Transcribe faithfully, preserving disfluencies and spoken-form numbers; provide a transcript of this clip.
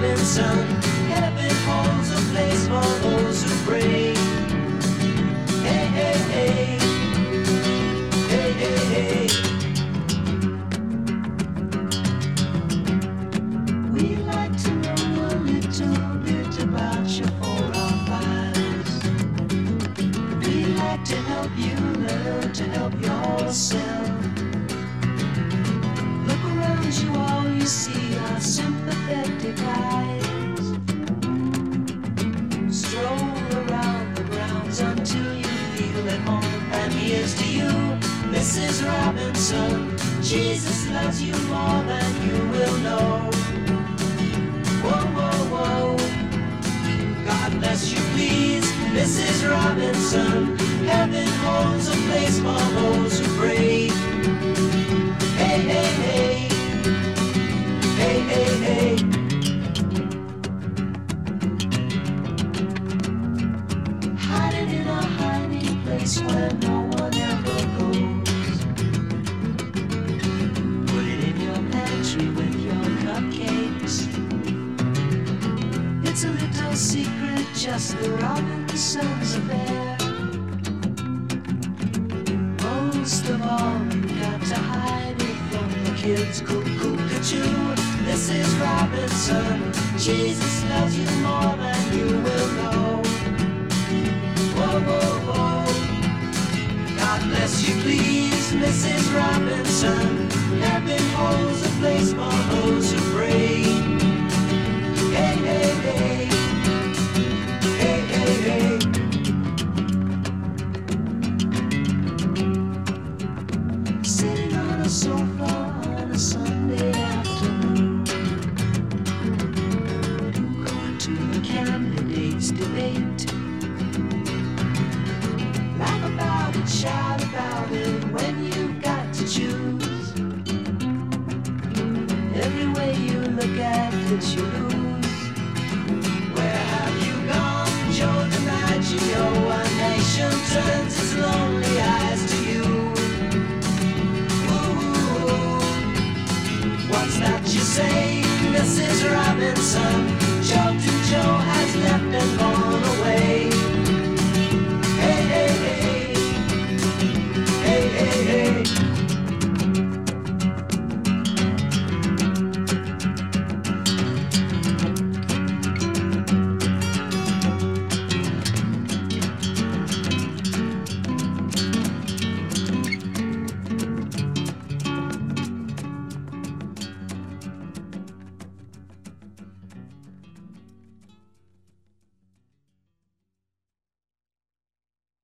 Robinson. Heaven holds a place for those who pray. Hey, hey, hey. Hey, hey, hey. We'd like to know a little bit about your forefathers. We'd like to help you learn to help yourself. Look around you, all you see are sympathetic eyes. Stroll around the grounds until you feel at home. And here's to you, Missus Robinson. Jesus loves you more than you will know. Whoa, whoa, whoa. God bless you, please, Missus Robinson. Heaven holds a place for those who pray. Hey, hey, hey. Hey, hey, hey. Hiding in a hiding place where no one ever goes. Put it in your pantry with your cupcakes. It's a little secret, just the Robinsons affair. Most of all, you got to hide it from the kids. Cuckoo-cuckoo, Missus Robinson. Jesus loves you more than you will know. Whoa, whoa, whoa. God bless you, please, Missus Robinson. Heaven holds a place for those who pray. Hey, hey, hey. Hey, hey, hey. Sitting on a sofa on a Sunday afternoon, going to the candidates' debate. Laugh about it, shout about it when you've got to choose. Every way you look at it, you lose. Where have you gone, Joe DiMaggio? A nation turns its lonely eyes to you. Ooh, what's that you say, Missus Robinson?